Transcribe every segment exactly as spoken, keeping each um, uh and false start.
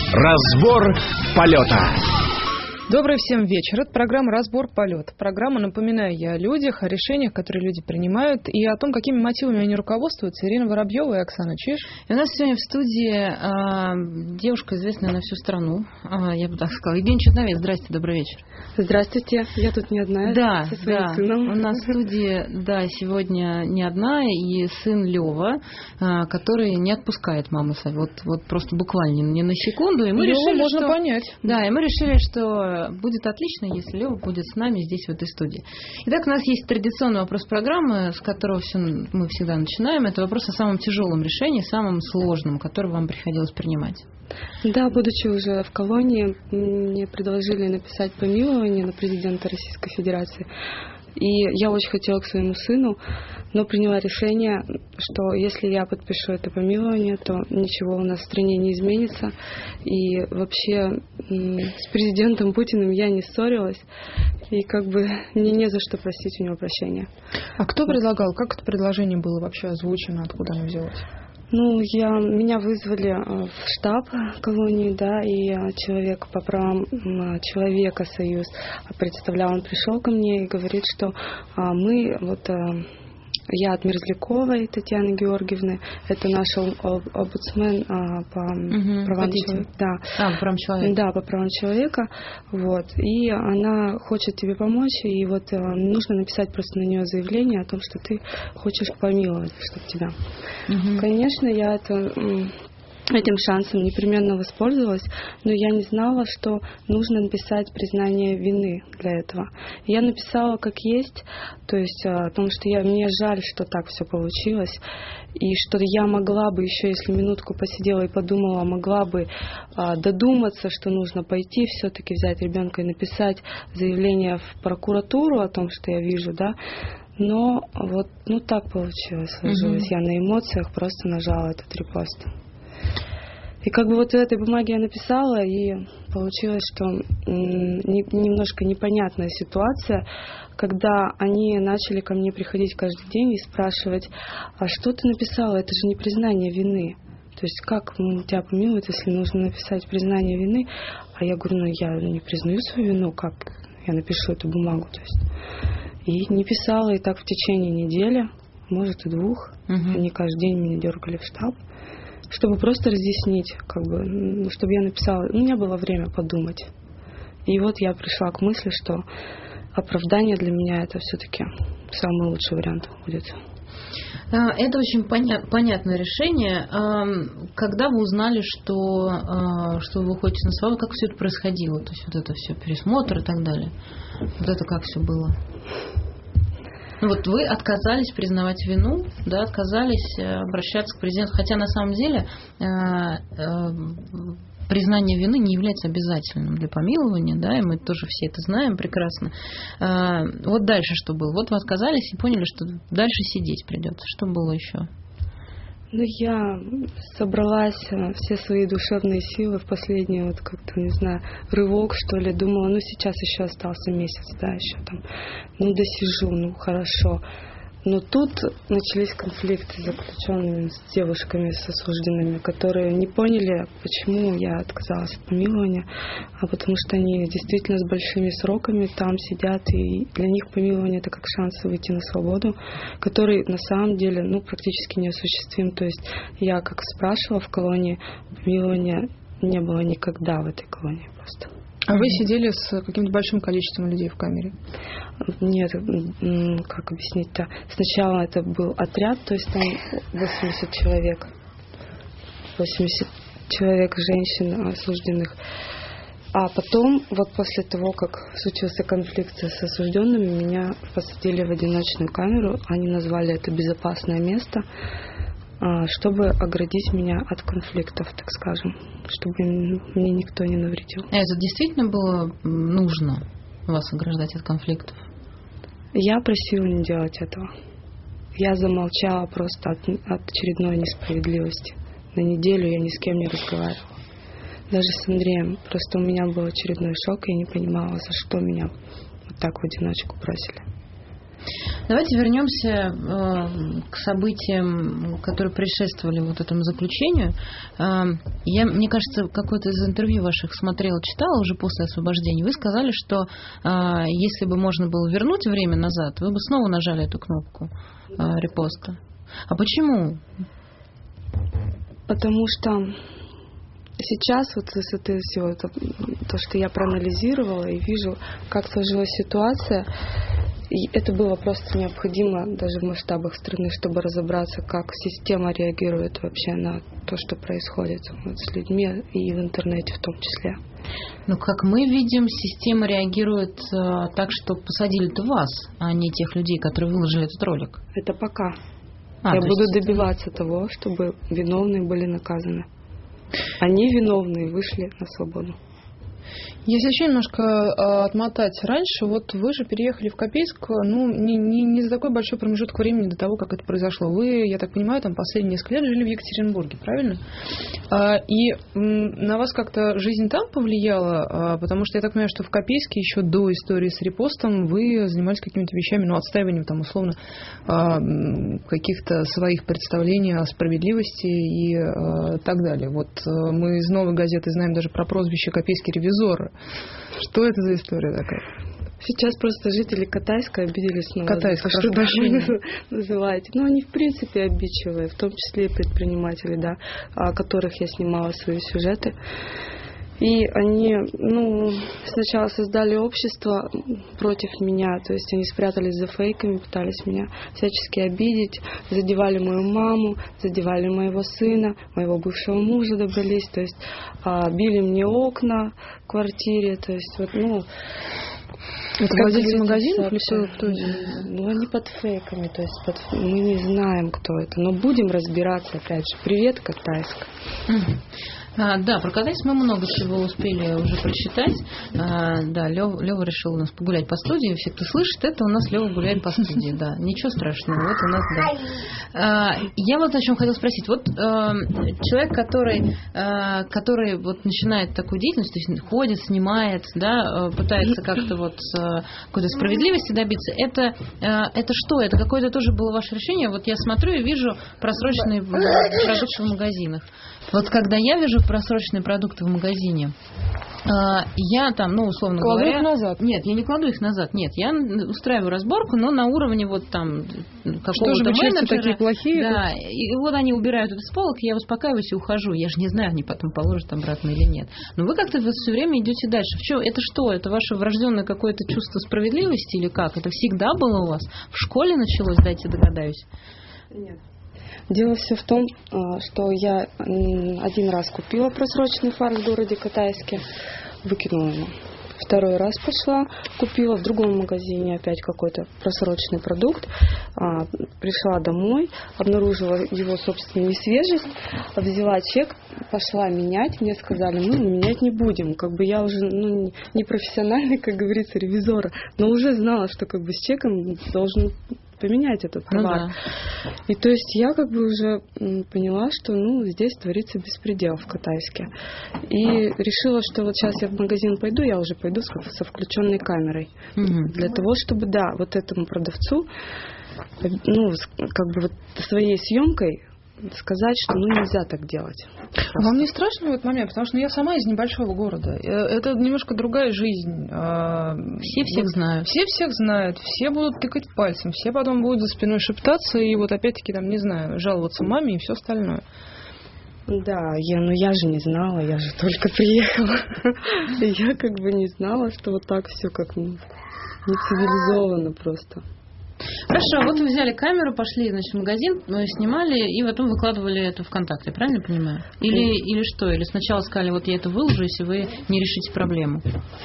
Разбор полета. Добрый всем вечер. Это программа «Разбор полета». Программа, напоминаю я, о людях, о решениях, которые люди принимают, и о том, какими мотивами они руководствуются. Ирина Воробьева и Оксана Чиж. И у нас сегодня в студии а, девушка, известная на всю страну, а, я бы так сказала, Евгения Черновец. Здравствуйте, добрый вечер. Здравствуйте, я тут не одна, да, со своим да. сыном. У нас в студии, да, сегодня не одна, и сын Лёва, а, который не отпускает маму, вот, вот просто буквально не на секунду. И мы Лёва решили, можно что... понять. Да, и мы решили, что будет отлично, если Лёва будет с нами здесь, в этой студии. Итак, у нас есть традиционный вопрос программы, с которого все, мы всегда начинаем. Это вопрос о самом тяжелом решении, самом сложном, которое вам приходилось принимать. Да, будучи уже в колонии, мне предложили написать помилование на президента Российской Федерации. И я очень хотела к своему сыну, но приняла решение, что если я подпишу это помилование, то ничего у нас в стране не изменится. И вообще с президентом Путиным я не ссорилась. И как бы мне не за что просить у него прощения. А кто предлагал? Как это предложение было вообще озвучено? Откуда оно взялось? Ну, я, меня вызвали в штаб колонии, да, и человек по правам человека, Союз, представлял, он пришел ко мне и говорит, что а, мы, вот, а, я от Мерзляковой Татьяны Георгиевны, это наш омбудсмен а, по угу, правам человека. Да. А, по правам человека. Да, по правам человека. Вот. И она хочет тебе помочь, и вот а, нужно написать просто на нее заявление о том, что ты хочешь помиловать, чтобы тебя. Угу. Конечно, я это... этим шансом непременно воспользовалась, но я не знала, что нужно написать признание вины для этого. Я написала как есть, то есть о том, что я, мне жаль, что так все получилось, и что я могла бы еще, если минутку посидела и подумала, могла бы а, додуматься, что нужно пойти, все-таки взять ребенка и написать заявление в прокуратуру о том, что я вижу, да. Но вот ну так получилось, сложилось. Mm-hmm. Я на эмоциях просто нажала этот репост. И как бы вот в этой бумаге я написала, и получилось, что м- немножко непонятная ситуация, когда они начали ко мне приходить каждый день и спрашивать, а что ты написала, это же не признание вины. То есть как тебя помилуют, если нужно написать признание вины? А я говорю, ну я не признаю свою вину, как я напишу эту бумагу. То есть. И не писала, и так в течение недели, может и двух. Угу. Они каждый день меня дергали в штаб, чтобы просто разъяснить, как бы, чтобы я написала, у меня было время подумать. И вот я пришла к мысли, что оправдание для меня это все-таки самый лучший вариант будет. Это очень поня- понятное решение. Когда вы узнали, что, что вы выходите на свободу, как все это происходило? То есть вот это все, пересмотр и так далее. Вот это как все было? Ну вот вы отказались признавать вину, да, отказались обращаться к президенту, хотя на самом деле э, э, признание вины не является обязательным для помилования, да, и мы тоже все это знаем прекрасно. Э, вот дальше что было? Вот вы отказались и поняли, что дальше сидеть придется. Что было еще? Ну, я собралась, все свои душевные силы в последний, вот как-то, не знаю, рывок, что ли. Думала, ну, сейчас еще остался месяц, да, еще там, ну, досижу, ну, хорошо. Но тут начались конфликты с заключенными, с девушками, с осужденными, которые не поняли, почему я отказалась от помилования, а потому что они действительно с большими сроками там сидят, и для них помилование это как шанс выйти на свободу, который на самом деле ну, практически неосуществим. То есть я, как спрашивала в колонии, помилования не было никогда в этой колонии просто. А вы сидели с каким-то большим количеством людей в камере? Нет, как объяснить-то? Сначала это был отряд, то есть там восемьдесят человек. восемьдесят человек женщин осужденных. А потом, вот после того, как случился конфликт с осужденными, меня посадили в одиночную камеру. Они назвали это «безопасное место», чтобы оградить меня от конфликтов, так скажем, чтобы мне никто не навредил. А это действительно было нужно вас ограждать от конфликтов? Я просила не делать этого. Я замолчала просто от, от очередной несправедливости. На неделю я ни с кем не разговаривала. Даже с Андреем. Просто у меня был очередной шок, и я не понимала, за что меня вот так в одиночку бросили. Давайте вернемся э, к событиям, которые предшествовали вот этому заключению. Э, я, мне кажется, какое-то из интервью ваших смотрела, читала уже после освобождения. Вы сказали, что э, если бы можно было вернуть время назад, вы бы снова нажали эту кнопку э, репоста. А почему? Потому что сейчас вот из этого всего, это, то, что я проанализировала и вижу, как сложилась ситуация, и это было просто необходимо даже в масштабах страны, чтобы разобраться, как система реагирует вообще на то, что происходит вот с людьми и в интернете в том числе. Ну, как мы видим, система реагирует э, так, что посадили-то вас, а не тех людей, которые выложили этот ролик. Это пока. А, я буду есть... добиваться того, чтобы виновные были наказаны. Они виновные вышли на свободу. Если еще немножко э, отмотать раньше, вот вы же переехали в Копейск, ну, не, не, не за такой большой промежуток времени до того, как это произошло. Вы, я так понимаю, там последние несколько лет жили в Екатеринбурге, правильно? Э, и м, на вас как-то жизнь там повлияла? Э, потому что я так понимаю, что в Копейске еще до истории с репостом вы занимались какими-то вещами, ну, отстаиванием там, условно, э, каких-то своих представлений о справедливости и э, так далее. Вот э, мы из «Новой газеты» знаем даже про прозвище «Копейский ревизор». Что это за история такая? Сейчас просто жители Катайска обиделись на Катайск, вас, что вы называете. Ну, они в принципе обидчивые, в том числе и предприниматели, да, о которых я снимала свои сюжеты. И они, ну, сначала создали общество против меня, то есть они спрятались за фейками, пытались меня всячески обидеть, задевали мою маму, задевали моего сына, моего бывшего мужа добрались, то есть а, били мне окна в квартире, то есть вот, ну... Это владельцы магазинов или все? Кто это? Ну, они под фейками, то есть под... мы не знаем, кто это, но будем разбираться, опять же. Привет, Катайск. А, да, про Катайск мы много чего успели уже прочитать. А, да, Лёва, Лёва решил у нас погулять по студии. Все, кто слышит, это у нас Лёва гуляет по студии. Да, ничего страшного. Вот у нас, да. А, я вот о чем хотела спросить. Вот а, человек, который, а, который вот начинает такую деятельность, то есть ходит, снимает, да, пытается как-то вот какой-то справедливости добиться. Это, а, это что? Это какое-то тоже было ваше решение? Вот я смотрю и вижу просроченные продукты в магазинах. Вот когда я вижу просроченные продукты в магазине, я там, ну, условно кладу говоря... их назад? Нет, я не кладу их назад, нет. Я устраиваю разборку, но на уровне вот там какого-то что же вы менеджера. такие плохие? Да, и вот они убирают это с полок, я успокаиваюсь и ухожу. Я же не знаю, они потом положат обратно или нет. Но вы как-то вот все время идете дальше. В чем? Это что? Это ваше врожденное какое-то чувство справедливости или как? Это всегда было у вас? В школе началось, дайте догадаюсь? Нет. Дело все в том, что я один раз купила просроченный фарш в городе Катайске, выкинула его. Второй раз пошла, купила в другом магазине опять какой-то просроченный продукт, пришла домой, обнаружила его, собственно, несвежесть, взяла чек, пошла менять, мне сказали, мы менять не будем. Как бы я уже, ну, не профессиональный, как говорится, ревизор, но уже знала, что как бы с чеком должен поменять этот товар. Ну, да. И то есть я как бы уже поняла, что ну здесь творится беспредел в Катайске. И решила, что вот сейчас я в магазин пойду, я уже пойду со, со включенной камерой. Угу. Для того, чтобы, да, вот этому продавцу, ну, как бы вот своей съемкой сказать, что ну нельзя так делать. Просто. Вам не страшно в этот момент? Потому что ну, я сама из небольшого города. Это немножко другая жизнь. Все всех вот, знают. Все всех знают. Все будут тыкать пальцем. Все потом будут за спиной шептаться и вот опять-таки, там, не знаю, жаловаться маме и все остальное. Да, я, ну я же не знала, я же только приехала. Я как бы не знала, что вот так все как нецивилизованно просто. Хорошо, вот вы взяли камеру, пошли, значит, в магазин, снимали и потом выкладывали это ВКонтакте, правильно понимаю? Или, или что? Или сначала сказали, вот я это выложу, если вы не решите проблему?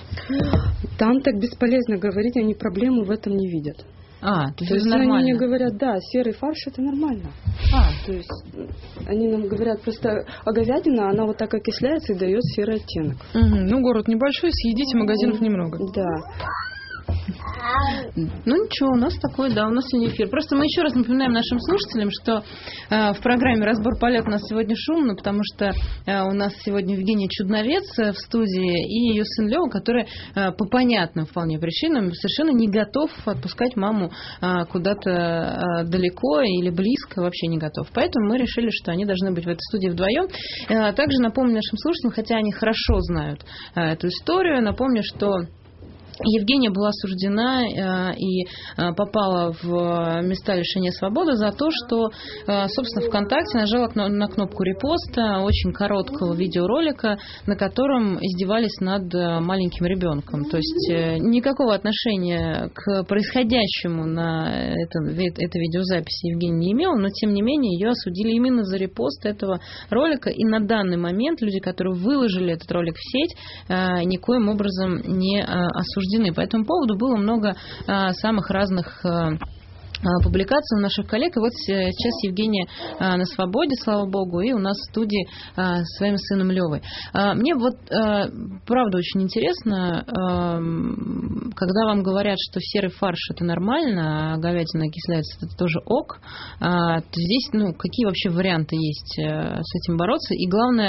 Там так бесполезно говорить, они проблему в этом не видят. А, то есть, то есть нормально. Они мне говорят, да, серый фарш это нормально. А. То есть они нам говорят, просто а говядина, она вот так окисляется и дает серый оттенок. Угу. Ну, город небольшой, съедите, магазинов немного. Да. Ну ничего, у нас такой, да, у нас сегодня эфир. Просто мы еще раз напоминаем нашим слушателям, что э, в программе «Разбор полет» у нас сегодня шумно, потому что э, у нас сегодня Евгения Чудновец в студии и ее сын Лёва, который э, по понятным вполне причинам совершенно не готов отпускать маму э, куда-то э, далеко или близко, вообще не готов. Поэтому мы решили, что они должны быть в этой студии вдвоем. Э, также напомню нашим слушателям, хотя они хорошо знают э, эту историю, напомню, что Евгения была осуждена э, и э, попала в места лишения свободы за то, что, э, собственно, ВКонтакте нажала на кнопку репоста очень короткого видеоролика, на котором издевались над маленьким ребенком. То есть э, никакого отношения к происходящему на это, этой видеозаписи Евгения не имела, но, тем не менее, ее осудили именно за репост этого ролика. И на данный момент люди, которые выложили этот ролик в сеть, э, никоим образом не э, осуждены. По этому поводу было много а, самых разных а, публикаций у наших коллег. И вот сейчас Евгения а, на свободе, слава богу, и у нас в студии а, с своим сыном Левой. А, мне вот а, правда очень интересно, а, когда вам говорят, что серый фарш это нормально, а говядина окисляется это тоже ок, а, то здесь ну, какие вообще варианты есть а, с этим бороться? И главное,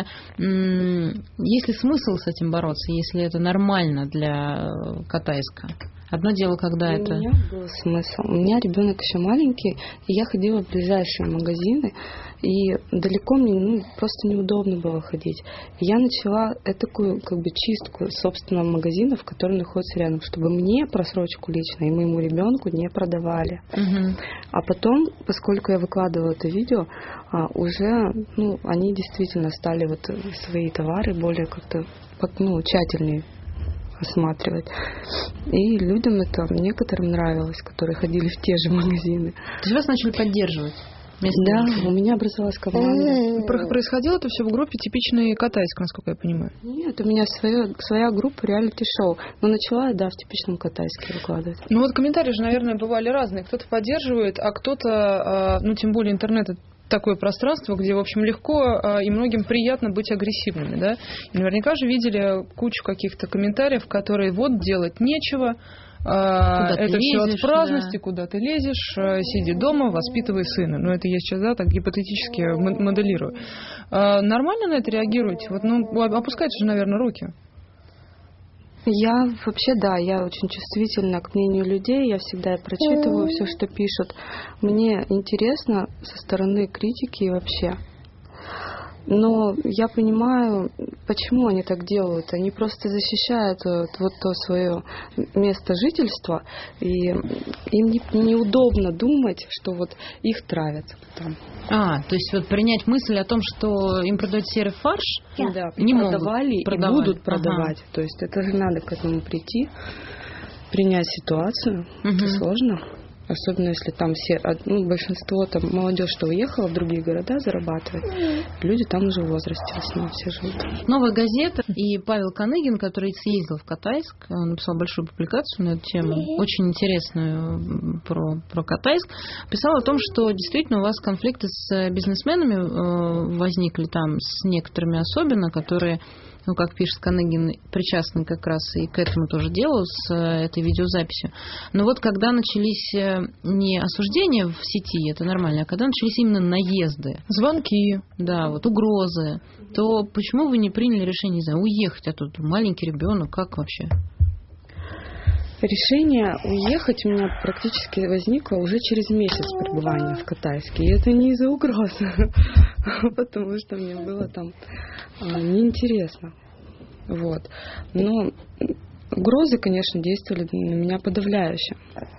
м- есть ли смысл с этим бороться, если это нормально для Катайска? Одно дело, когда у это... У меня был смысл. У меня ребенок еще маленький, и я ходила в ближайшие магазины, и далеко мне ну, просто неудобно было ходить. И я начала такую как бы чистку собственного магазина, который находится рядом, чтобы мне просрочку лично и моему ребенку не продавали. Угу. А потом, поскольку я выкладывала это видео, уже ну, они действительно стали вот свои товары более как-то ну, тщательнее осматривать. И людям это некоторым нравилось, которые ходили в те же магазины. То есть вас начали поддерживать? Да, у меня образовалась команда. Происходило это все в группе типичной Катайск, насколько я понимаю? Нет, у меня своя, своя группа реалити-шоу. Но начала я, да, в типичном Катайске выкладывать. Ну вот комментарии же, наверное, бывали разные. Кто-то поддерживает, а кто-то, ну тем более интернет такое пространство, где, в общем, легко и многим приятно быть агрессивными, да? И наверняка же видели кучу каких-то комментариев, которые вот делать нечего, куда это все лезешь, от праздности, да. Куда ты лезешь, сиди дома, воспитывай сына. Ну, это я сейчас, да, так гипотетически моделирую. Нормально на это реагируете? Вот, ну, опускайте же, наверное, руки. Я вообще, да, я очень чувствительна к мнению людей, я всегда прочитываю все, что пишут. Мне интересно со стороны критики вообще. Но я понимаю, почему они так делают. Они просто защищают вот то свое место жительства, и им не, неудобно думать, что вот их травят там. А, то есть вот принять мысль о том, что им продают серый фарш, да, не продавали могут, и продавали. будут продавать. Ага. То есть это же надо к этому прийти, принять ситуацию. Угу. Это сложно. Особенно если там все, ну, большинство там молодежь, что уехала в другие города зарабатывать, люди там уже в возрасте в основном все живут. Новая газета и Павел Каныгин, который съездил в Катайск, он написал большую публикацию на эту тему, очень интересную про, про Катайск, писал о том, что действительно у вас конфликты с бизнесменами возникли там, с некоторыми особенно, которые, ну, как пишет Каныгин, причастны как раз и к этому тоже делу с этой видеозаписью. Но вот когда начались не осуждения в сети, это нормально, а когда начались именно наезды, звонки, да, вот угрозы, то почему вы не приняли решение, не знаю, уехать оттуда? Маленький ребенок, как вообще? Решение уехать у меня практически возникло уже через месяц пребывания в Катайске. И это не из-за угроз, потому что мне было там неинтересно. Вот. Но угрозы, конечно, действовали на меня подавляюще.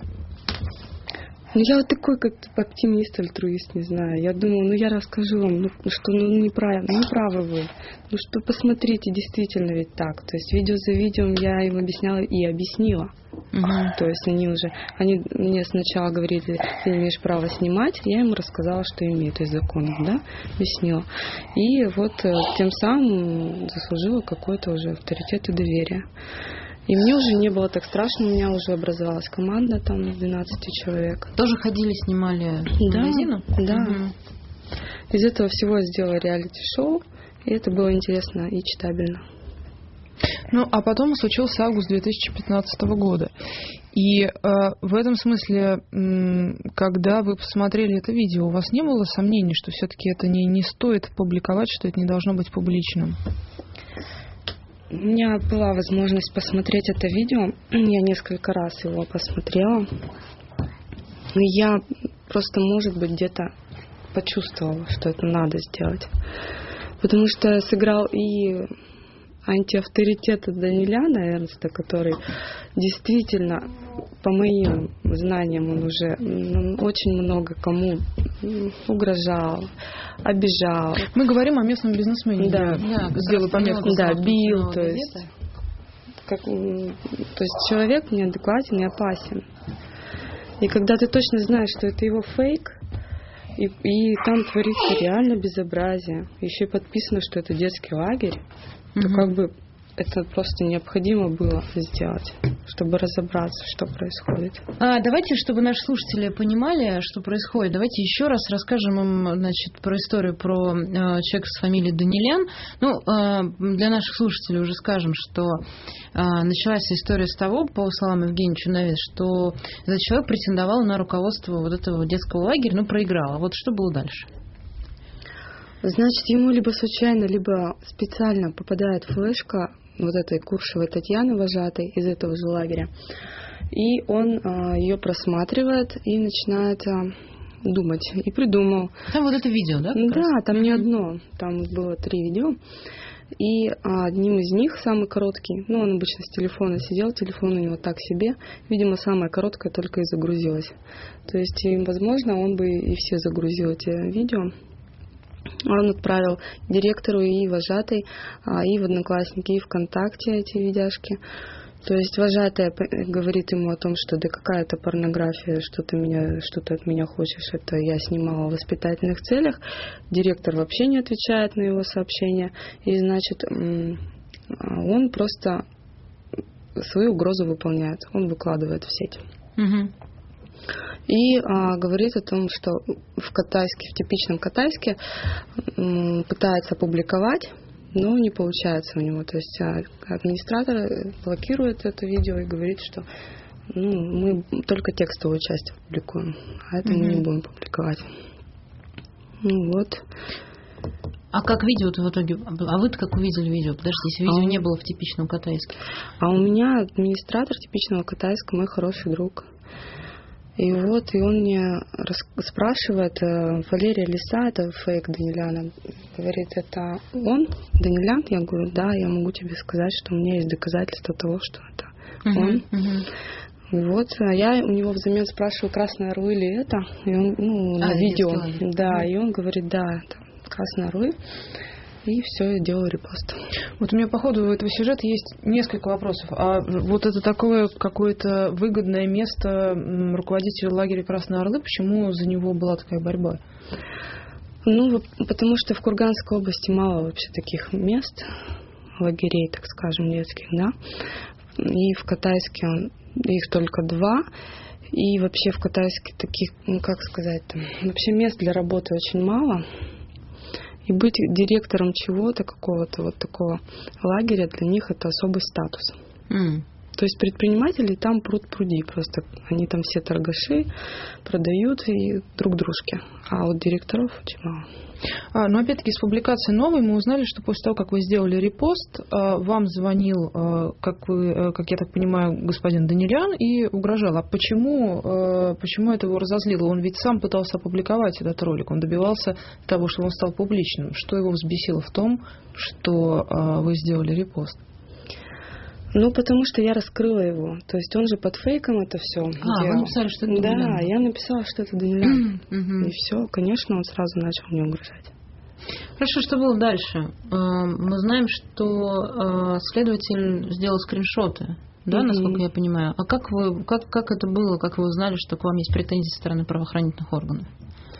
Ну, я вот такой, как оптимист, альтруист, не знаю. Я думаю, ну, я расскажу вам, ну, что ну, неправильно, ну, неправы вы. Ну, что посмотрите, действительно ведь так. То есть видео за видео я им объясняла и объяснила. Uh-huh. То есть они уже, они мне сначала говорили, ты не имеешь права снимать, я им рассказала, что имею, то есть законом, да, объяснила. И вот тем самым заслужила какой-то уже авторитет и доверие. И мне уже не было так страшно, у меня уже образовалась команда там из двенадцати человек. Тоже ходили, снимали да, магазину? Да. Угу. Из этого всего я сделала реалити-шоу, и это было интересно и читабельно. Ну, а потом случился август две тысячи пятнадцатого года. И э, в этом смысле, м, когда вы посмотрели это видео, у вас не было сомнений, что все-таки это не, не стоит публиковать, что это не должно быть публичным? У меня была возможность посмотреть это видео. Я несколько раз его посмотрела. Но я просто, может быть, где-то почувствовала, что это надо сделать. Потому что сыграл и антиавторитет Даниляна Эрнста, который действительно, по моим знаниям, он уже ну, очень много кому угрожал, обижал. Мы говорим о местном бизнесмене. Да, да, сделаю пометку. Да, бил, то есть, как, то есть человек неадекватен и опасен. И когда ты точно знаешь, что это его фейк, и, и там творится реально безобразие, еще и подписано, что это детский лагерь, то как бы это просто необходимо было сделать, чтобы разобраться, что происходит. А, давайте, чтобы наши слушатели понимали, что происходит, давайте еще раз расскажем им, значит, про историю про э, человека с фамилией Данилян. Ну, э, для наших слушателей уже скажем, что э, началась история с того, по словам Евгения Чунавец, что этот человек претендовал на руководство вот этого детского лагеря, но проиграл. А вот что было дальше? Значит, ему либо случайно, либо специально попадает флешка вот этой Куршевой Татьяны, вожатой из этого же лагеря. И он а, ее просматривает и начинает а, думать. И придумал. Там вот это видео, да? Да, раз? Там не одно. Там было три видео. И а, одним из них, самый короткий, ну, он обычно с телефона сидел, телефон у него так себе. Видимо, самое короткое только и загрузилось. То есть, и, возможно, он бы и все загрузил эти видео. Он отправил директору и вожатой, и в Одноклассники, и ВКонтакте эти видяшки. То есть вожатая говорит ему о том, что да какая это порнография, что ты, меня, что ты от меня хочешь, это я снимала в воспитательных целях. Директор вообще не отвечает на его сообщения. И, значит, он просто свою угрозу выполняет. Он выкладывает в сеть. Угу. И а, говорит о том, что в Катайске, в типичном Катайске м, пытается опубликовать, но не получается у него. То есть а, администратор блокирует это видео и говорит, что ну, мы только текстовую часть публикуем, а это mm-hmm. мы не будем публиковать. Ну вот. А как видео-то в итоге? А вы-то как увидели видео? Подождите, если видео а не было в типичном Катайске. А у меня администратор типичного Катайска, мой хороший друг. И вот, и он мне спрашивает, Валерия Лиса, это фейк Даниляна, говорит, это он, Данилян? Я говорю, да, я могу тебе сказать, что у меня есть доказательства того, что это uh-huh, он. Uh-huh. Вот, а я у него взамен спрашиваю, Красные Орлы ли это? И он, ну, а, на видео. Да, uh-huh. И он говорит, да, это Красные Орлы. И все, я делаю репост. Вот у меня по ходу этого сюжета есть несколько вопросов. А вот это такое какое-то выгодное место руководителя лагеря Красные Орлы, почему за него была такая борьба? Ну, потому что в Курганской области мало вообще таких мест, лагерей, так скажем, детских, да. И в Катайске он, их только два. И вообще в Катайске таких, ну как сказать-то, вообще мест для работы очень мало. И быть директором чего-то, какого-то вот такого лагеря, для них это особый статус. Mm. То есть предприниматели там пруд-пруди просто. Они там все торгаши, продают и друг дружке. А вот директоров очень мало. А, но опять-таки из публикации новой мы узнали, что после того, как вы сделали репост, вам звонил, как, вы, как я так понимаю, господин Данилян и угрожал. А почему, почему это его разозлило? Он ведь сам пытался опубликовать этот ролик. Он добивался того, чтобы он стал публичным. Что его взбесило в том, что вы сделали репост? Ну, потому что я раскрыла его. То есть он же под фейком это все а, делал. Вы написали, что это Данилян? Да, я написала, что это Данилян. И все, конечно, он сразу начал мне угрожать. Хорошо, что было дальше? Мы знаем, что следователь сделал скриншоты, да, насколько я понимаю. А как вы, как, как это было, как вы узнали, что к вам есть претензии со стороны правоохранительных органов?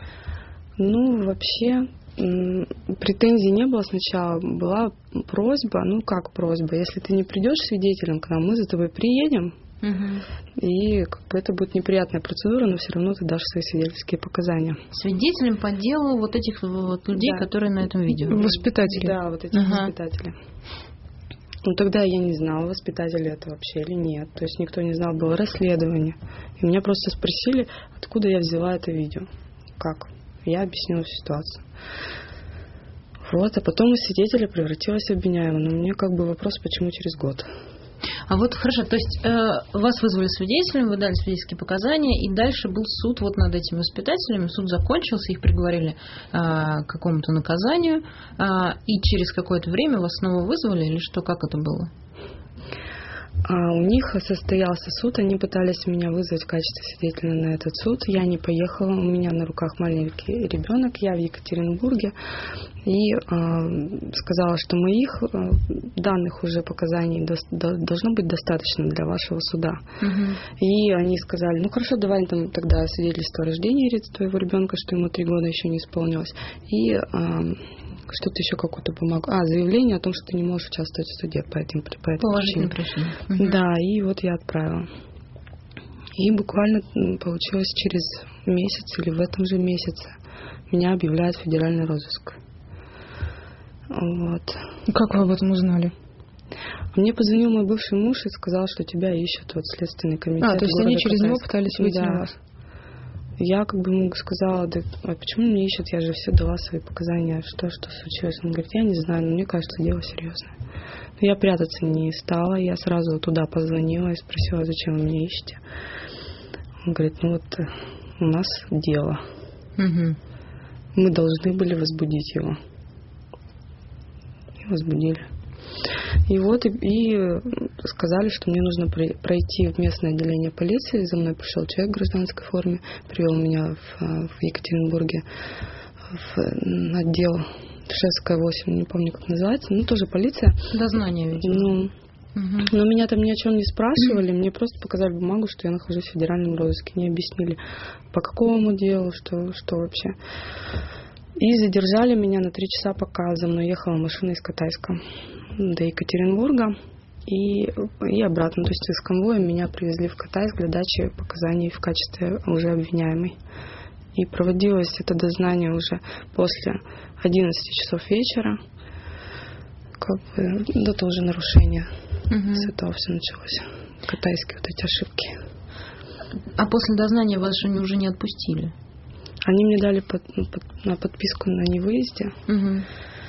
Ну, вообще... Претензий не было сначала, была просьба, ну как просьба, если ты не придешь свидетелем к нам, мы за тобой приедем, угу. И как бы это будет неприятная процедура, но все равно ты дашь свои свидетельские показания. Свидетелем по делу вот этих вот людей, да. которые на этом видео. Воспитатели. Да, вот эти uh-huh. воспитатели. Ну, тогда я не знала, воспитатель это вообще или нет. То есть никто не знал, было расследование. И меня просто спросили, откуда я взяла это видео. Как? Я объяснила всю ситуацию. Вот, а потом из свидетеля превратилась в обвиняемого. Но мне как бы вопрос, почему через год? А вот хорошо, то есть э, вас вызвали свидетелем, вы дали свидетельские показания, и дальше был суд вот над этими воспитателями, суд закончился, их приговорили э, к какому-то наказанию, э, и через какое-то время вас снова вызвали, или что, как это было? А у них состоялся суд, они пытались меня вызвать в качестве свидетеля на этот суд. Я не поехала, у меня на руках маленький ребенок, я в Екатеринбурге, и э, сказала, что моих э, данных уже показаний до, до, должно быть достаточно для вашего суда. Uh-huh. И они сказали, ну хорошо, давай там тогда свидетельство о рождении твоего ребенка, что ему три года еще не исполнилось, и э, что-то еще какую-то бумагу. А, заявление о том, что ты не можешь участвовать в суде по этим по этой Положительной причине. Угу. Да, и вот я отправила. И буквально получилось через месяц или в этом же месяце меня объявляют в федеральный розыск. Вот. Как вы об этом узнали? Мне позвонил мой бывший муж и сказал, что тебя ищут вот следственный комитет. А, то есть они через него пытались выйти на вас? Я как бы ему сказала, да, а почему меня ищут, я же все дала свои показания, что, что случилось. Он говорит, я не знаю, но мне кажется, дело серьезное. Но я прятаться не стала, я сразу туда позвонила и спросила, зачем вы меня ищете. Он говорит, ну вот у нас дело. Угу. Мы должны были возбудить его. И возбудили. И вот и, и сказали, что мне нужно пройти в местное отделение полиции. За мной пришел человек в гражданской форме, привел меня в, в Екатеринбурге в отдел Шевская восемь, не помню, как называется, ну тоже полиция. Дознание, видимо. Ну, угу. Но меня там ни о чем не спрашивали, мне просто показали бумагу, что я нахожусь в федеральном розыске, не объяснили, по какому делу, что, что вообще. И задержали меня на три часа, пока за мной ехала машина из Катайска до Екатеринбурга и, и обратно. То есть из конвоя меня привезли в Катайск для дачи показаний в качестве уже обвиняемой. И проводилось это дознание уже после одиннадцати часов вечера. Как бы, да, тоже нарушение. Угу. С этого все началось. Катайские вот эти ошибки. А после дознания вас же уже не отпустили? Они мне дали под, под, на подписку на невыезде. Угу.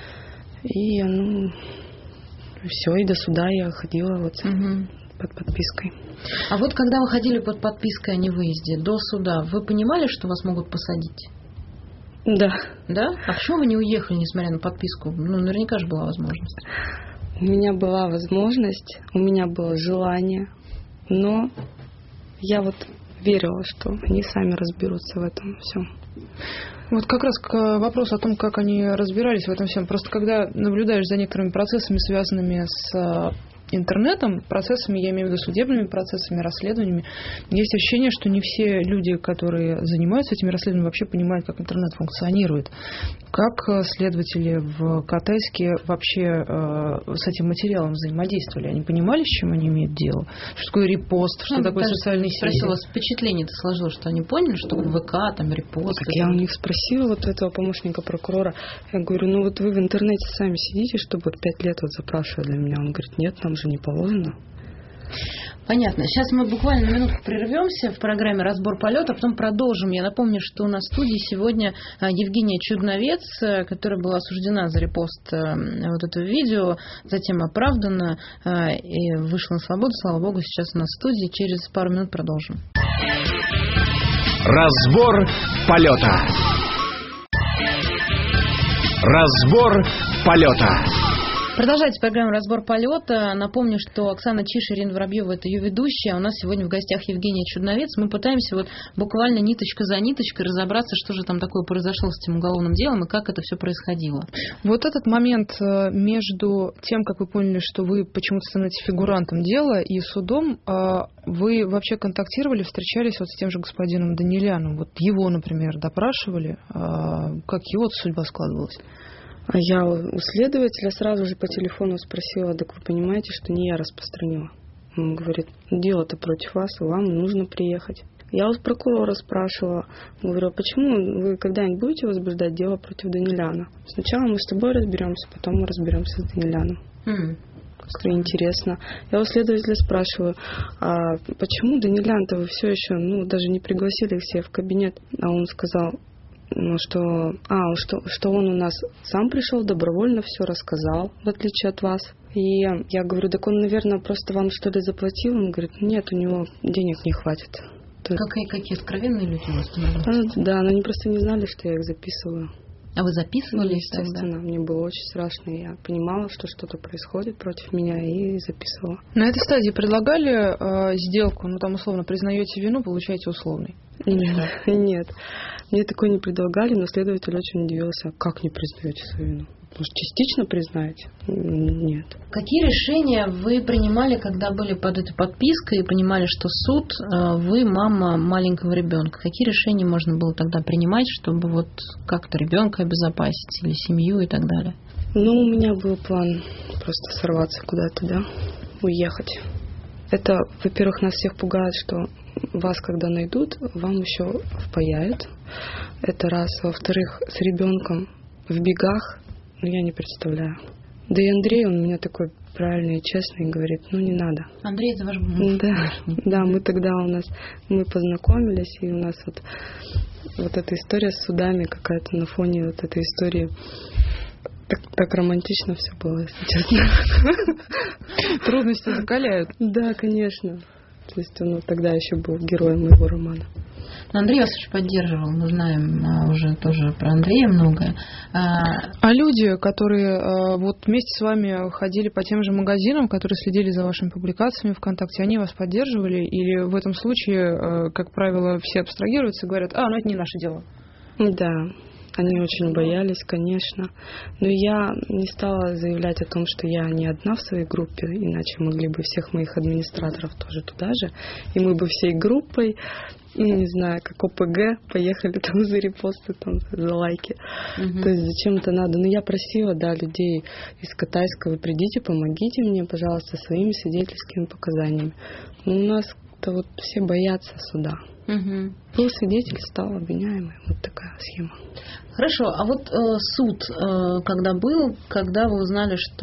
И, ну, все, и до суда я ходила вот угу. под подпиской. А вот когда вы ходили под подпиской о невыезде до суда, вы понимали, что вас могут посадить? Да. Да? А почему вы не уехали, несмотря на подписку? Ну, наверняка же была возможность. У меня была возможность, у меня было желание, но я вот верила, что они сами разберутся в этом всем. Вот как раз к вопросу о том, как они разбирались в этом всем. Просто когда наблюдаешь за некоторыми процессами, связанными с интернетом, процессами, я имею в виду судебными процессами, расследованиями, есть ощущение, что не все люди, которые занимаются этими расследованиями, вообще понимают, как интернет функционирует. Как следователи в Катайске вообще э, с этим материалом взаимодействовали? Они понимали, с чем они имеют дело? Что такое репост, что ну, такое социальные сети? Спросила, впечатление-то сложилось, что они поняли, что ВК, там, репост. Так я у них спросила вот этого помощника прокурора, я говорю, ну вот вы в интернете сами сидите, чтобы вот пять лет вот запрашивать для меня. Он говорит, нет, нам же не положено. Понятно. Сейчас мы буквально на минутку прервемся в программе «Разбор полета», а потом продолжим. Я напомню, что у нас в студии сегодня Евгения Чудновец, которая была осуждена за репост вот этого видео, затем оправдана и вышла на свободу. Слава богу, сейчас у нас в студии. Через пару минут продолжим. Разбор полета. Разбор полета. Продолжается программа «Разбор полета». Напомню, что Оксана Чиш, Ирина Воробьева – это ее ведущая. А у нас сегодня в гостях Евгения Чудновец. Мы пытаемся вот буквально ниточка за ниточкой разобраться, что же там такое произошло с этим уголовным делом и как это все происходило. Вот этот момент между тем, как вы поняли, что вы почему-то становитесь фигурантом дела, и судом, вы вообще контактировали, встречались вот с тем же господином Даниляном? Вот его, например, допрашивали? Как его судьба складывалась? А я у следователя сразу же по телефону спросила, так вы понимаете, что не я распространила? Он говорит, дело-то против вас, вам нужно приехать. Я у прокурора спрашивала, говорю, а почему вы когда-нибудь будете возбуждать дело против Даниляна? Сначала мы с тобой разберемся, потом мы разберемся с Даниляном. Mm. просто интересно. Я у следователя спрашиваю, а почему Данилян-то вы все еще, ну, даже не пригласили их все в кабинет? А он сказал, ну, что, а, что, что он у нас сам пришел, добровольно все рассказал, в отличие от вас. И я говорю, так он, наверное, просто вам что ли заплатил? Он говорит, нет, у него денег не хватит. Какие, какие откровенные люди у вас? А, да, но они просто не знали, что я их записываю. А вы записывали? Ну, естественно, тогда? Мне было очень страшно. Я понимала, что что-то происходит против меня, и записывала. На этой стадии предлагали э, сделку, ну там условно признаете вину, получаете условный? Нет, нет. Мне такое не предлагали, но следователь очень удивился. Как не признаете свою вину? Может, частично признаете? Нет. Какие решения вы принимали, когда были под этой подпиской и понимали, что суд, вы мама маленького ребенка? Какие решения можно было тогда принимать, чтобы вот как-то ребенка обезопасить или семью и так далее? Ну, у меня был план просто сорваться куда-то, да, уехать. Это, во-первых, нас всех пугает, что вас, когда найдут, вам еще впаяют. Это раз. Во-вторых, с ребенком в бегах, ну, я не представляю. Да и Андрей, он у меня такой правильный и честный, говорит, ну, не надо. Андрей, это ваш муж? Да, да, мы тогда у нас, мы познакомились, и у нас вот, вот эта история с судами какая-то на фоне вот этой истории. Так, так романтично все было, если честно. Трудности закаляют. Да, конечно. То есть он тогда еще был героем моего романа. Андрей вас очень поддерживал. Мы знаем а, уже тоже про Андрея многое. А, а люди, которые а, вот вместе с вами ходили по тем же магазинам, которые следили за вашими публикациями ВКонтакте, они вас поддерживали? Или в этом случае, а, как правило, все абстрагируются и говорят, а, ну это не наше дело? Да. Они очень боялись, конечно. Но я не стала заявлять о том, что я не одна в своей группе, иначе могли бы всех моих администраторов тоже туда же. И мы бы всей группой, ну, не знаю, как ОПГ, поехали там за репосты, там, за лайки. Угу. То есть зачем это надо? Но я просила, да, людей из Катайска, вы придите, помогите мне, пожалуйста, своими свидетельскими показаниями. Но у нас-то вот все боятся суда. Угу. Был свидетель, стал обвиняемый. Вот такая схема. Хорошо, а вот э, суд, э, когда был, когда вы узнали, что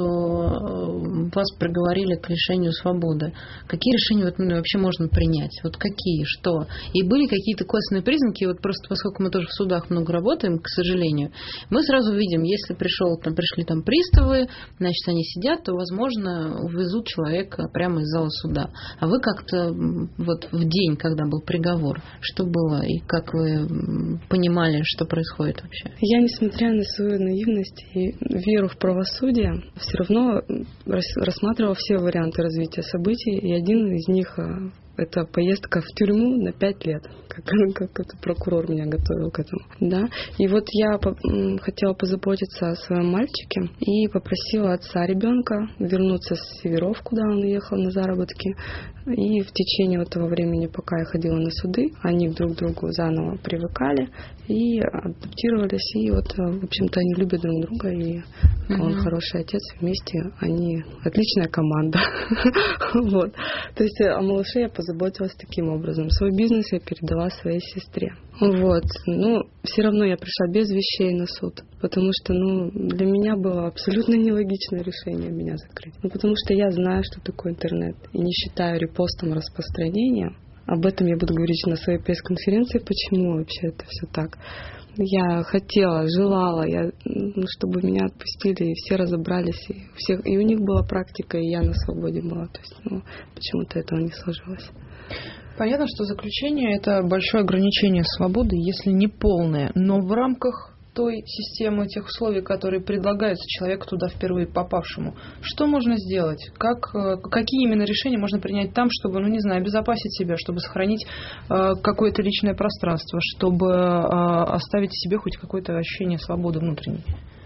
э, вас приговорили к лишению свободы, какие решения вот, ну, вообще можно принять? Вот какие, что? И были какие-то косвенные признаки, вот просто поскольку мы тоже в судах много работаем, к сожалению, мы сразу видим, если пришел, там, пришли там приставы, значит, они сидят, то, возможно, увезут человека прямо из зала суда. А вы как-то вот в день, когда был приговор, что было и как вы понимали, что происходит вообще? Я, несмотря на свою наивность и веру в правосудие, все равно рассматривала все варианты развития событий, и один из них — это поездка в тюрьму на пять лет, как, как это прокурор меня готовил к этому. Да? И вот я по, хотела позаботиться о своем мальчике и попросила отца ребенка вернуться с северов, куда он уехал на заработки. И в течение этого времени, пока я ходила на суды, они друг к другу заново привыкали и адаптировались. И вот, в общем-то, они любят друг друга, и mm-hmm. он хороший отец, вместе они отличная команда. Вот. То есть о малыше я позаботилась таким образом. Свой бизнес я передала своей сестре. Вот. Ну, все равно я пришла без вещей на суд, потому что, ну, для меня было абсолютно нелогичное решение меня закрыть. Ну, потому что я знаю, что такое интернет, и не считаю репостом распространения. Об этом я буду говорить на своей пресс-конференции, почему вообще это все так. Я хотела, желала, я, ну, чтобы меня отпустили, и все разобрались, и, всех, и у них была практика, и я на свободе была. То есть, ну, почему-то этого не сложилось. Понятно, что заключение – это большое ограничение свободы, если не полное, но в рамках той системы, тех условий, которые предлагаются человеку туда впервые попавшему. Что можно сделать? Как, какие именно решения можно принять там, чтобы, ну не знаю, обезопасить себя, чтобы сохранить э, какое-то личное пространство, чтобы э, оставить в себе хоть какое-то ощущение свободы внутренней?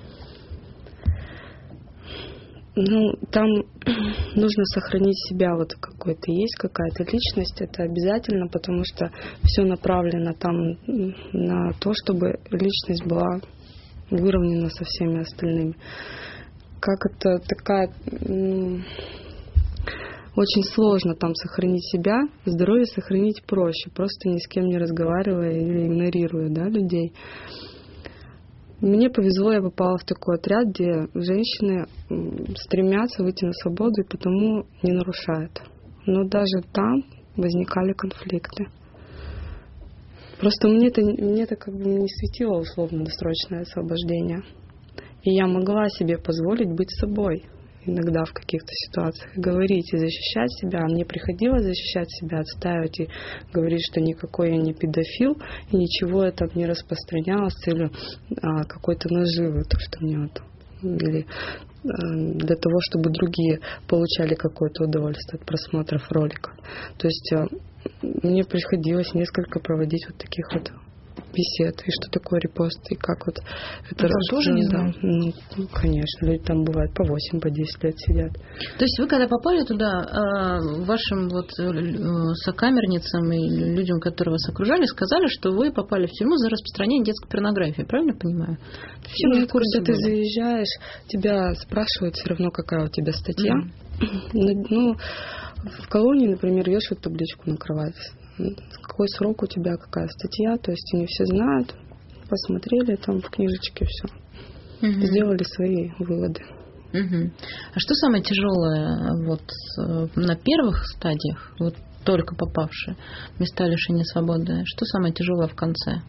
Ну, там нужно сохранить себя, вот какой-то есть какая-то личность, это обязательно, потому что все направлено там на то, чтобы личность была выровнена со всеми остальными. Как это такая... Ну, очень сложно там сохранить себя, здоровье сохранить проще, просто ни с кем не разговаривая или игнорируя, да, людей. Мне повезло, я попала в такой отряд, где женщины стремятся выйти на свободу и потому не нарушают. Но даже там возникали конфликты. Просто мне это, мне это как бы не светило условно-досрочное освобождение. И я могла себе позволить быть собой иногда в каких-то ситуациях, говорить и защищать себя. А мне приходилось защищать себя, отстаивать и говорить, что никакой я не педофил, и ничего я там не распространяла с целью а, какой-то наживы, то, что мне вот, или а, для того, чтобы другие получали какое-то удовольствие от просмотров роликов. То есть а, мне приходилось несколько проводить вот таких вот бесед, и что такое репост, и как вот это... Там тоже не знаю. Ну, ну, конечно, люди там бывают по восемь, по десять лет сидят. То есть вы, когда попали туда, вашим вот сокамерницам и людям, которые вас окружали, сказали, что вы попали в тюрьму за распространение детской порнографии, правильно я понимаю? Все, ну, когда ты заезжаешь, тебя спрашивают все равно, какая у тебя статья. Mm. Ну, в колонии, например, вешают табличку на кровать. Какой срок у тебя, какая статья, то есть они все знают, посмотрели там в книжечке все, угу. Сделали свои выводы. Угу. А что самое тяжелое вот на первых стадиях, вот только попавшие в места лишения свободы, что самое тяжелое в конце?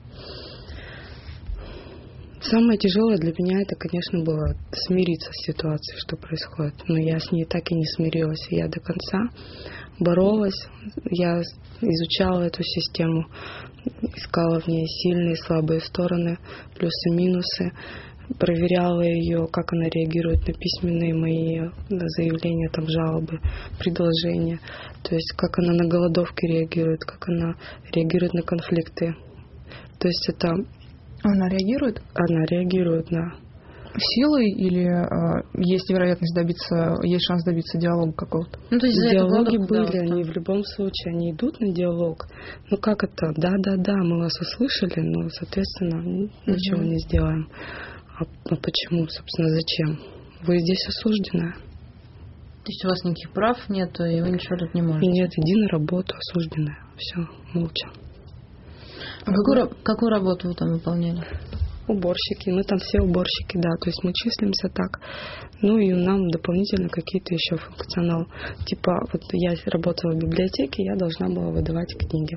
Самое тяжелое для меня это, конечно, было смириться с ситуацией, что происходит. Но я с ней так и не смирилась. И я до конца боролась, я изучала эту систему, искала в ней сильные и слабые стороны, плюсы и минусы, проверяла ее, как она реагирует на письменные мои заявления, там, жалобы, предложения, то есть как она на голодовки реагирует, как она реагирует на конфликты. То есть это... Она реагирует? Она реагирует, да. Силой или э, есть вероятность добиться, есть шанс добиться диалога какого-то? Ну, то есть диалоги были, да, они в любом случае, они идут на диалог. Ну как это? Да-да-да, мы вас услышали, но, соответственно, ничего угу. не сделаем. А, а почему, собственно, зачем? Вы здесь осужденная. То есть у вас никаких прав нет, и вы ничего тут не можете? Нет, иди на работу, осужденная. Все, молча. А какую, какую работу вы там выполняли? Уборщики. Мы там все уборщики, да. То есть мы числимся так. Ну и нам дополнительно какие-то еще функционал. Типа, вот я работала в библиотеке, я должна была выдавать книги.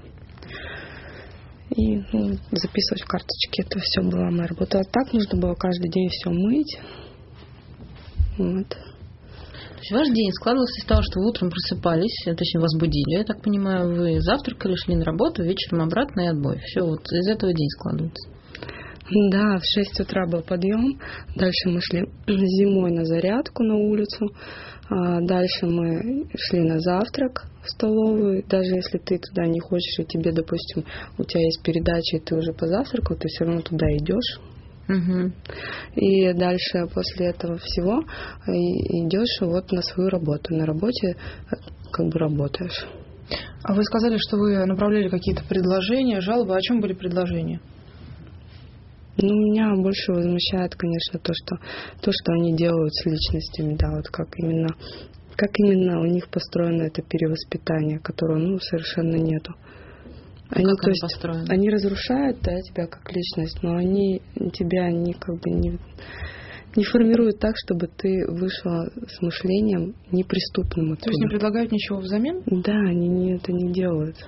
И ну, записывать в карточки. Это все была моя работа. А так нужно было каждый день все мыть. Вот. То есть ваш день складывался из того, что вы утром просыпались, точнее вас будили, я так понимаю, вы завтракали, шли на работу, вечером обратно и отбой. Все, вот из этого день складывается. Да, в шесть утра был подъем, дальше мы шли зимой на зарядку на улицу, дальше мы шли на завтрак в столовую, даже если ты туда не хочешь, и тебе, допустим, у тебя есть передача, и ты уже позавтракал, ты все равно туда идешь. Угу. И дальше после этого всего идешь вот на свою работу. На работе как бы работаешь. А вы сказали, что вы направляли какие-то предложения, жалобы. О чем были предложения? Ну, меня больше возмущает, конечно, то, что то, что они делают с личностями, да, вот как именно, как именно у них построено это перевоспитание, которого, ну, совершенно нету. Они, как то есть, построены? Они разрушают, да, тебя как личность, но они тебя не как бы не, не формируют так, чтобы ты вышла с мышлением неприступным оттуда. То есть не предлагают ничего взамен? Да, они не, это не делают.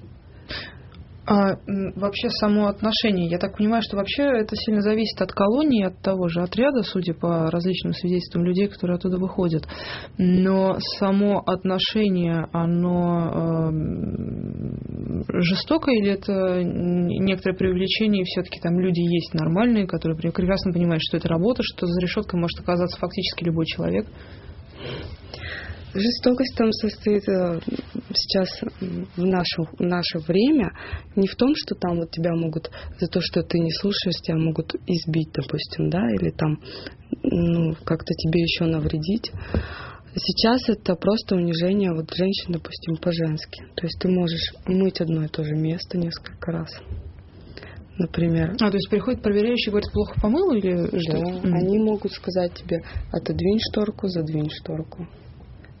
А вообще само отношение, я так понимаю, что вообще это сильно зависит от колонии, от того же отряда, судя по различным свидетельствам людей, которые оттуда выходят. Но само отношение, оно э, жестокое или это некоторое преувеличение, и все-таки там люди есть нормальные, которые прекрасно понимают, что это работа, что за решеткой может оказаться фактически любой человек? Жестокость там состоит сейчас в наше, в наше время не в том, что там вот тебя могут за то, что ты не слушаешь, тебя могут избить, допустим, да, или там ну, как-то тебе еще навредить. Сейчас это просто унижение вот женщин, допустим, по-женски. То есть ты можешь мыть одно и то же место несколько раз. Например. А, то есть приходит проверяющий и говорит, плохо помыл или что? Да, mm-hmm. Они могут сказать тебе, отодвинь шторку, задвинь шторку.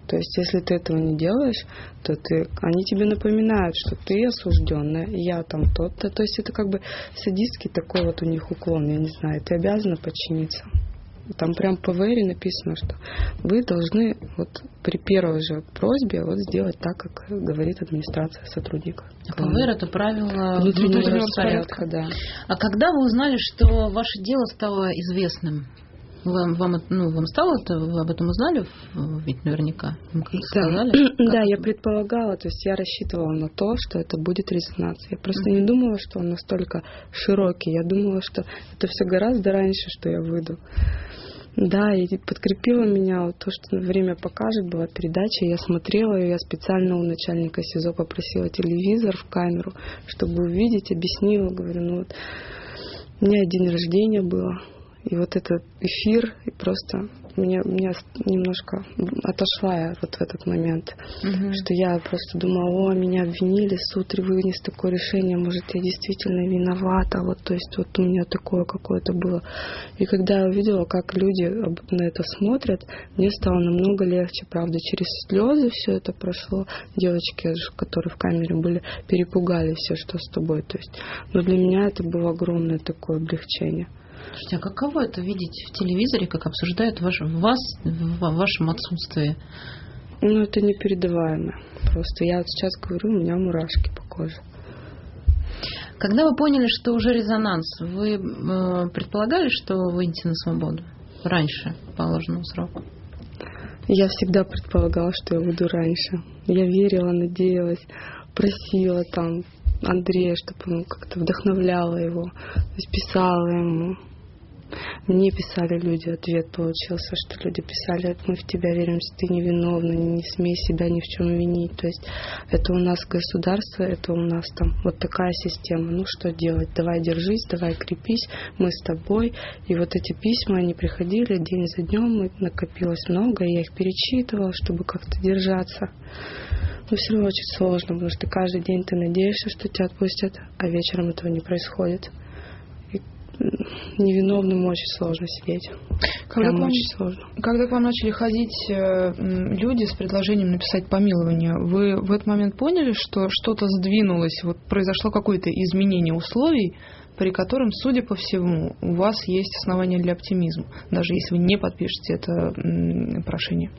То есть, если ты этого не делаешь, то ты, они тебе напоминают, что ты осужденная, я там тот-то. То есть, это как бы садистский такой вот у них уклон, я не знаю, ты обязана подчиниться. Там прям по ВР написано, что вы должны вот при первой же просьбе вот сделать так, как говорит администрация сотрудника. А ПВР это правило внутреннего внутреннего распорядка, распорядка, да. А когда вы узнали, что ваше дело стало известным? Вам, вам, ну, вам стало это, вы об этом узнали, ведь наверняка? Вам как-то Да, сказали? да, Как я это? предполагала, то есть я рассчитывала на то, что это будет резонанс. Я просто mm-hmm. не думала, что он настолько широкий. Я думала, что это все гораздо раньше, что я выйду. Да, и подкрепило меня вот то, что время покажет, была передача, я смотрела ее, я специально у начальника СИЗО попросила телевизор в камеру, чтобы увидеть, объяснила, говорю, ну вот, у меня день рождения было, и вот этот эфир, и просто меня, меня немножко отошла я вот в этот момент, угу. что я просто думала, о, меня обвинили, суд вынес такое решение, может, я действительно виновата, вот, то есть вот у меня такое какое-то было. И когда я увидела, как люди на это смотрят, мне стало намного легче, правда, через слезы все это прошло. Девочки, которые в камере были, перепугались все, что с тобой, то есть, но для меня это было огромное такое облегчение. Слушайте, а каково это видеть в телевизоре, как обсуждают ваш, вас в вашем отсутствии? Ну, это непередаваемо. Просто я вот сейчас говорю, у меня мурашки по коже. Когда вы поняли, что уже резонанс, вы э, предполагали, что выйдете на свободу раньше положенного срока? Я всегда предполагала, что я выйду раньше. Я верила, надеялась, просила там Андрея, чтобы он как-то вдохновляла его, то есть писала ему. Мне писали люди, ответ получился, что люди писали, мы в тебя верим, что ты невиновна, не смей себя ни в чем винить. То есть это у нас государство, это у нас там вот такая система. Ну что делать? Давай держись, давай крепись, мы с тобой. И вот эти письма, они приходили день за днем, и накопилось много, и я их перечитывала, чтобы как-то держаться. Но все равно очень сложно, потому что каждый день ты надеешься, что тебя отпустят, а вечером этого не происходит. И невиновным очень сложно сидеть. Когда, Прям вам, очень сложно. Когда к вам начали ходить э, люди с предложением написать помилование, вы в этот момент поняли, что что-то сдвинулось, вот произошло какое-то изменение условий, при котором, судя по всему, у вас есть основания для оптимизма, даже если вы не подпишете это м, прошение?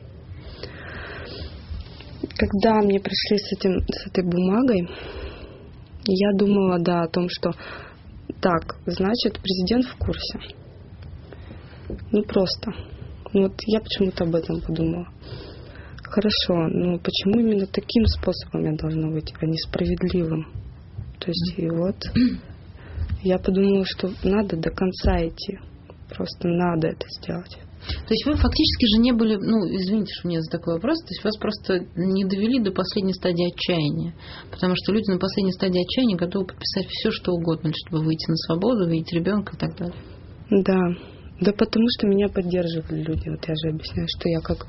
Когда мне пришли с, этим, с этой бумагой, я думала, да, о том, что так, значит, президент в курсе. Ну, просто. Ну, вот я почему-то об этом подумала. Хорошо, но почему именно таким способом я должна выйти, а не справедливым? То есть, и вот я подумала, что надо до конца идти. Просто надо это сделать. То есть вы фактически же не были, ну, извините, что мне за такой вопрос, то есть вас просто не довели до последней стадии отчаяния, потому что люди на последней стадии отчаяния готовы подписать все, что угодно, чтобы выйти на свободу, видеть ребенка и так далее. Да, да потому что меня поддерживали люди, вот я же объясняю, что я как,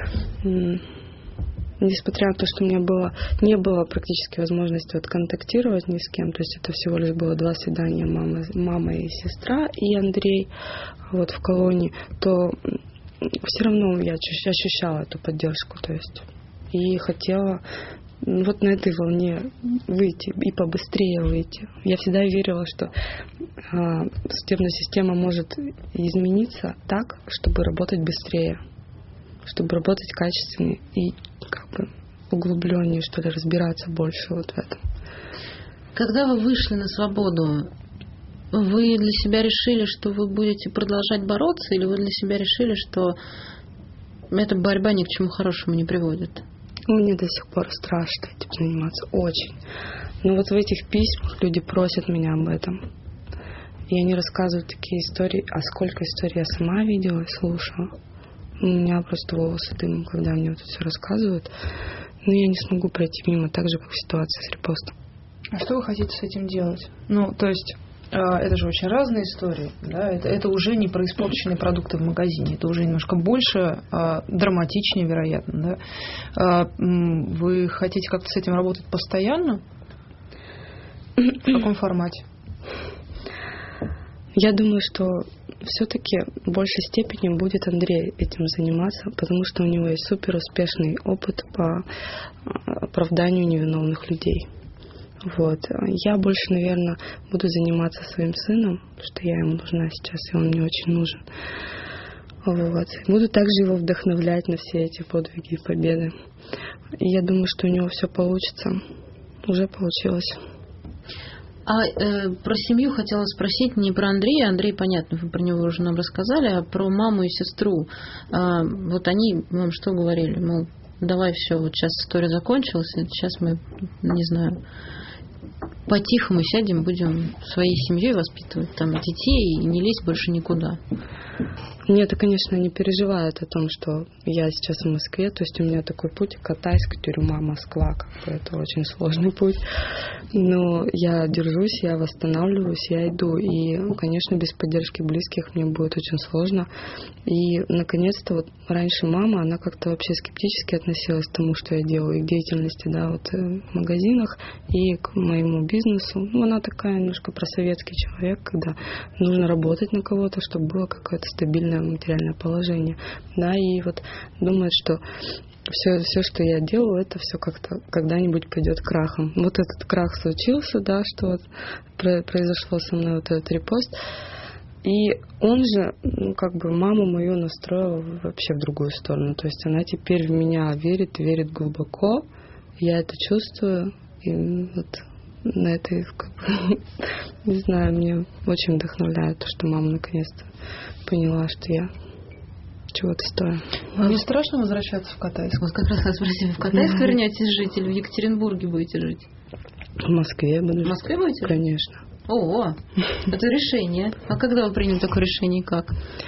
несмотря на то, что у меня было, не было практически возможности вот контактировать ни с кем, то есть это всего лишь было два свидания, мама, мама и сестра, и Андрей, вот в колонии, то все равно я ощущала эту поддержку, то есть и хотела вот на этой волне выйти и побыстрее выйти. Я всегда верила, что а, судебная система может измениться так, чтобы работать быстрее, чтобы работать качественнее и как бы углубленнее, что ли, разбираться больше вот в этом. Когда вы вышли на свободу, вы для себя решили, что вы будете продолжать бороться, или вы для себя решили, что эта борьба ни к чему хорошему не приводит? Мне до сих пор страшно этим заниматься, очень. Но вот в этих письмах люди просят меня об этом. И они рассказывают такие истории, а сколько историй я сама видела и слушала. У меня просто волосы дымом, когда мне вот это все рассказывают. Но я не смогу пройти мимо, так же, как в ситуации с репостом. А что вы хотите с этим делать? Ну, то есть, э, это же очень разные истории. Да? Это, это уже не про испорченные продукты в магазине. Это уже немножко больше, э, драматичнее, вероятно. Да? Э, вы хотите как-то с этим работать постоянно? В каком формате? Я думаю, что все-таки в большей степени будет Андрей этим заниматься, потому что у него есть супер успешный опыт по оправданию невиновных людей. Вот. Я больше, наверное, буду заниматься своим сыном, потому что я ему нужна сейчас, и он мне очень нужен. Вот. Буду также его вдохновлять на все эти подвиги и победы. И я думаю, что у него все получится. Уже получилось. А э, про семью хотела спросить не про Андрея. Андрей, понятно, вы про него уже нам рассказали, а про маму и сестру. А, вот они вам что говорили? Мол, давай все, вот сейчас история закончилась, и сейчас мы, не знаю, по-тихому сядем, будем своей семьей воспитывать там детей и не лезть больше никуда. Нет, конечно, они переживают о том, что я сейчас в Москве, то есть у меня такой путь: Катайск, тюрьма, Москва, как бы это очень сложный путь. Но я держусь, я восстанавливаюсь, я иду. И, конечно, без поддержки близких мне будет очень сложно. И, наконец-то, вот раньше мама, она как-то вообще скептически относилась к тому, что я делаю, и к деятельности, да, вот в магазинах, и к моему бизнесу. Ну, она такая немножко просоветский человек, когда нужно работать на кого-то, чтобы было какое-то стабильное материальное положение, да, и вот думает, что все, все, что я делаю, это все как-то когда-нибудь пойдет крахом. Вот этот крах случился, да, что вот произошло со мной вот этот репост, и он же, ну, как бы маму мою настроил вообще в другую сторону, то есть она теперь в меня верит, верит глубоко, я это чувствую, и вот на это, как бы, не знаю, мне очень вдохновляет то, что мама наконец-то поняла, что я чего-то стою. А не страшно возвращаться в Катайск? Вот как раз хотела спросить, вы в Катайск mm-hmm. вернетесь жить или в Екатеринбурге будете жить? В Москве буду жить. В Москве будете? Конечно. О, это решение. А когда вы приняли такое решение, как?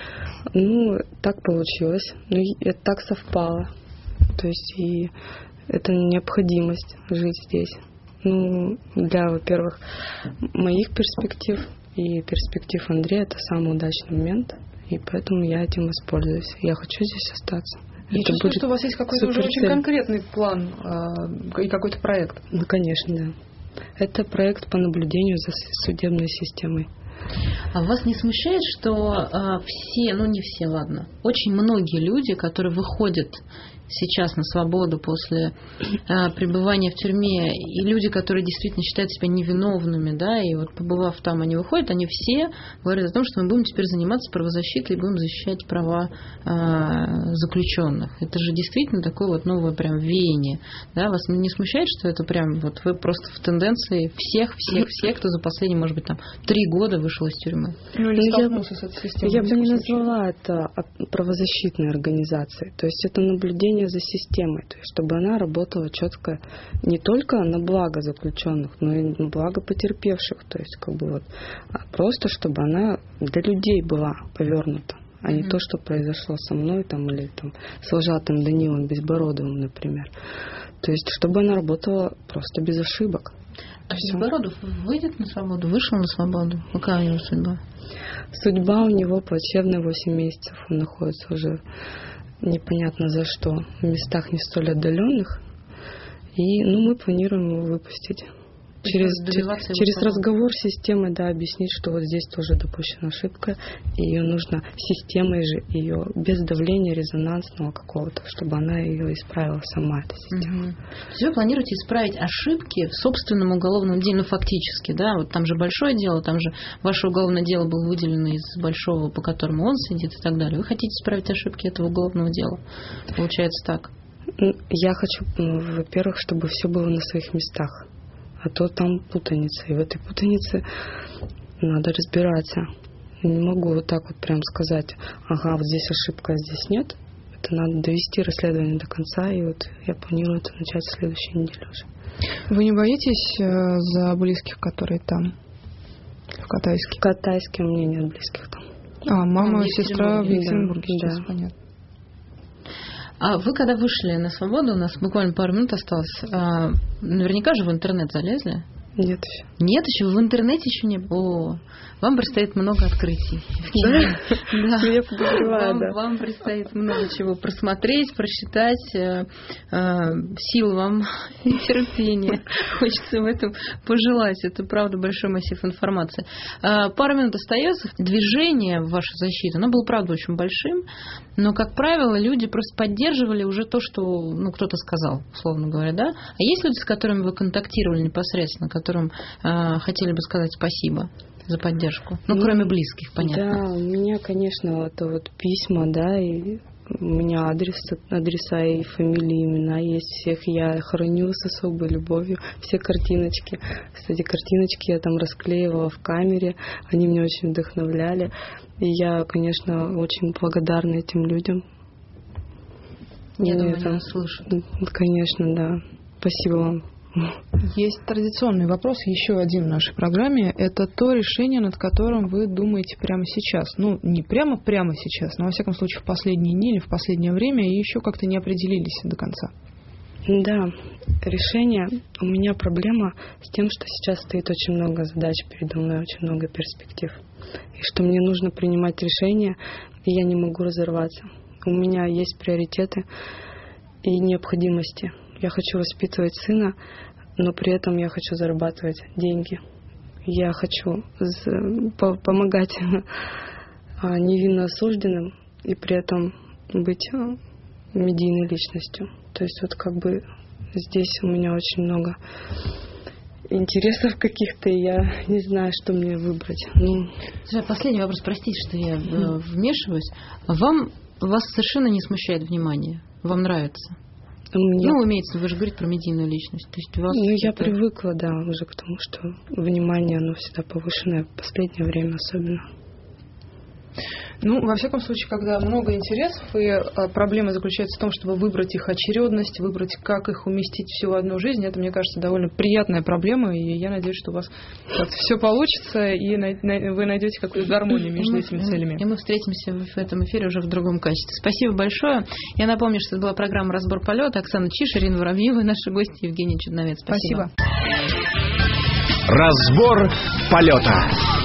Ну, так получилось. Ну, это так совпало. То есть, и это необходимость жить здесь. Ну, для, во-первых, моих перспектив и перспектив Андрея, это самый удачный момент, и поэтому я этим воспользуюсь. Я хочу здесь остаться. Я это чувствую, что у вас есть какой-то уже очень конкретный план э, и какой-то проект. Ну, конечно, да. Это проект по наблюдению за судебной системой. А вас не смущает, что э, все, ну не все, ладно, очень многие люди, которые выходят сейчас на свободу после э, пребывания в тюрьме, и люди, которые действительно считают себя невиновными, да, и вот побывав там, они выходят, они все говорят о том, что мы будем теперь заниматься правозащитой и будем защищать права э, заключенных. Это же действительно такое вот новое прям веяние, да, вас не смущает, что это прям вот вы просто в тенденции всех, всех, всех, кто за последние, может быть, там три года вышел из тюрьмы? Ну, или столкнулся с этой системой. Я бы не назвала это правозащитной организацией, то есть это наблюдение за системой, то есть чтобы она работала четко не только на благо заключенных, но и на благо потерпевших, то есть как бы вот, а просто чтобы она для людей была повернута, а mm-hmm. не то, что произошло со мной там или там с вожатым Данилом Безбородовым, например. То есть чтобы она работала просто без ошибок. А Безбородов выйдет на свободу? Вышел на свободу? Какая у него судьба? Судьба у него плачевная, восемь месяцев он находится уже непонятно за что, в местах не столь отдаленных. И ну, мы планируем его выпустить. Через, через, через разговор с системой, да, объяснить, что вот здесь тоже допущена ошибка, и ее нужно системой же, ее без давления резонансного какого-то, чтобы она ее исправила сама, эта система. Угу. То есть вы планируете исправить ошибки в собственном уголовном деле, ну фактически, да, вот там же большое дело, там же ваше уголовное дело было выделено из большого, по которому он сидит и так далее. Вы хотите исправить ошибки этого уголовного дела? Получается так? Я хочу, ну, во-первых, чтобы все было на своих местах. А то там путаница. И в этой путанице надо разбираться. Я не могу вот так вот прям сказать, ага, вот здесь ошибка, а здесь нет. Это надо довести расследование до конца. И вот я планирую это начать в следующей неделе уже. Вы не боитесь э, за близких, которые там, в Катайске? В Катайске у меня нет близких там. А, мама и сестра в Екатеринбурге, да, сейчас, да. Понятно. А вы, когда вышли на свободу, у нас буквально пару минут осталось, а, наверняка же в интернет залезли? Нет еще. Нет еще? В интернете еще не было? О, вам предстоит много открытий. Да? Я подозреваю, да. Вам предстоит много чего просмотреть, прочитать. Сил вам и терпения. Хочется в этом пожелать. Это, правда, большой массив информации. Пару минут остается. Движение в вашу защиту, оно было, правда, очень большим. Но, как правило, люди просто поддерживали уже то, что ну, кто-то сказал, условно говоря. Да? А есть люди, с которыми вы контактировали непосредственно, которым э, хотели бы сказать спасибо за поддержку? Ну, ну кроме близких, понятно. Да, у меня, конечно, это вот письма, да, и у меня адрес, адреса и фамилии, имена есть всех. Я храню с особой любовью все картиночки. Кстати, картиночки я там расклеивала в камере, они меня очень вдохновляли. И я, конечно, очень благодарна этим людям. Я и думаю, это, они нас слышат. Конечно, да. Спасибо вам. Есть традиционный вопрос, еще один в нашей программе. Это то решение, над которым вы думаете прямо сейчас. Ну, не прямо-прямо сейчас, но, во всяком случае, в последние дни или в последнее время, и еще как-то не определились до конца. Да, решение. У меня проблема с тем, что сейчас стоит очень много задач передо мной, очень много перспектив. И что мне нужно принимать решения, и я не могу разорваться. У меня есть приоритеты и необходимости. Я хочу воспитывать сына, но при этом я хочу зарабатывать деньги. Я хочу помогать невинно осужденным и при этом быть медийной личностью. То есть вот как бы здесь у меня очень много интересов каких-то, и я не знаю, что мне выбрать. Ну... Последний вопрос, простите, что я вмешиваюсь. Вам, вас совершенно не смущает внимание? Вам нравится? Мне... Ну, имеется, вы же говорите про медийную личность. То есть у вас ну, я это... привыкла, да, уже к тому, что внимание, оно всегда повышенное, в последнее время особенно. Ну, во всяком случае, когда много интересов, и а, проблема заключается в том, чтобы выбрать их очередность, выбрать, как их уместить всю в одну жизнь, это, мне кажется, довольно приятная проблема, и я надеюсь, что у вас как-то все получится, и на, на, вы найдете какую-то гармонию между этими целями. И мы встретимся в этом эфире уже в другом качестве. Спасибо большое. Я напомню, что это была программа «Разбор полета». Оксана Чиш, Ирина Воробьева и наши гости Евгений Чудновец. Спасибо. Спасибо. Разбор полета.